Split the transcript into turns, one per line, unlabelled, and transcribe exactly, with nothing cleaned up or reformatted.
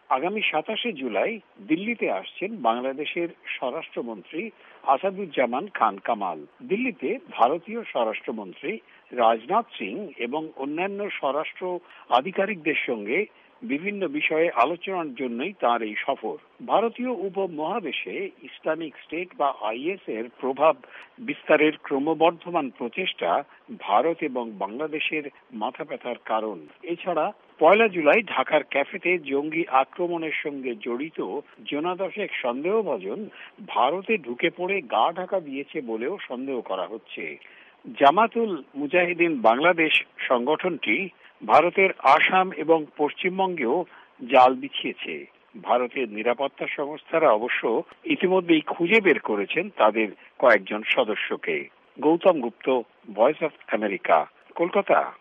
আগামী সাতাশে জুলাই দিল্লিতে আসছেন বাংলাদেশের স্বরাষ্ট্রমন্ত্রী আসাদুজ্জামান খান কামাল। দিল্লিতে ভারতীয় স্বরাষ্ট্রমন্ত্রী রাজনাথ সিং এবং অন্যান্য স্বরাষ্ট্র আধিকারিকদের সঙ্গে বিভিন্ন বিষয়ে আলোচনার জন্যই তার এই সফর। ভারতীয় উপমহাদেশে ইসলামিক স্টেট বা আইএস এর প্রভাব বিস্তারের ক্রমবর্ধমান প্রচেষ্টা ভারত এবং বাংলাদেশের মাথাব্যথার কারণ। এছাড়া পয়লা জুলাই ঢাকার ক্যাফেতে জঙ্গি আক্রমণের সঙ্গে জড়িত জনা দশেক সন্দেহভাজন ভারতে ঢুকে পড়ে গা ঢাকা দিয়েছে বলেও সন্দেহ করা হচ্ছে। জামাতুল মুজাহিদিন বাংলাদেশ সংগঠনটি ভারতের আসাম এবং পশ্চিমবঙ্গেও জাল বিছিয়েছে। ভারতের নিরাপত্তা সংস্থারা অবশ্য ইতিমধ্যেই খুঁজে বের করেছেন তাদের কয়েকজন সদস্যকে। Gautam Gupta, Voice of America, Kolkata.